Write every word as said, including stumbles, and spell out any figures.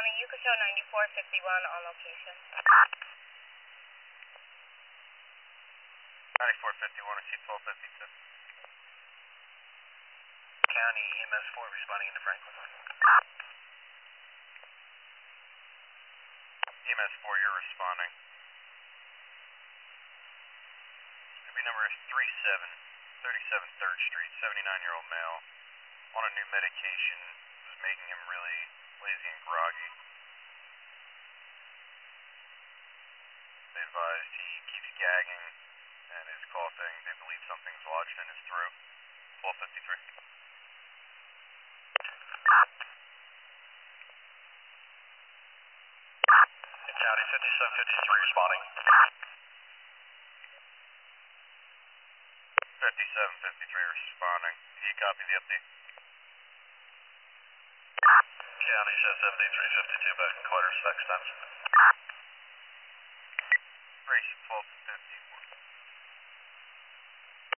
County, Yucasho ninety-four fifty-one on location. ninety-four fifty-one, I see twelve fifty-two. County E M S four responding into Franklin. E M S four, you're responding. Could be number three seven, thirty-seven third Street, seventy-nine-year-old male on a new medication. Was making him really lazy and groggy. They advised he keeps gagging and is coughing. They believe something's lodged in his throat. twelve fifty-three. County fifty-seven fifty-three responding. fifty-seven fifty-three responding. Do you copy the update? County says seventy-three fifty-two back in quarters, next time. Race twelve fifty-one.